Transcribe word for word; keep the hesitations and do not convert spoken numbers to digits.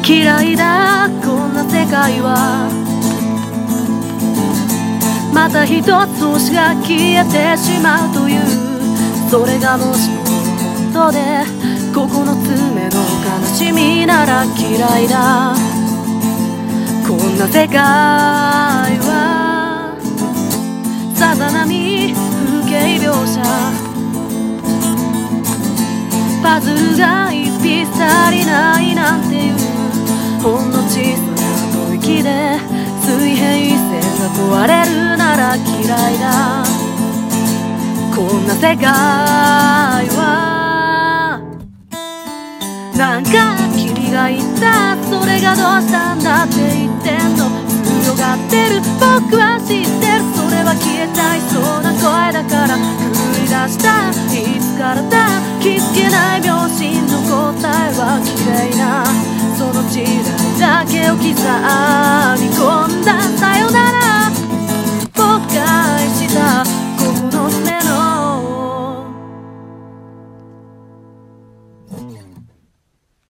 嫌いだこんな世界は。また一つ星が消えてしまうという、それがもしも本当でここのつ目の悲しみなら嫌いだこんな世界は。さざ波風景描写、パズルが一ピース足りないなんていう、ほんの小さな吐息で水平線が壊れるなら嫌いだこんな世界は。なんか君が言った、それがどうしたんだって言ってんの、強がってる僕は知ってる、それは消えちゃいそうな声だから繰り出した。いつからだ気づけない秒針の答えは綺麗なその違いだけを刻み込んだ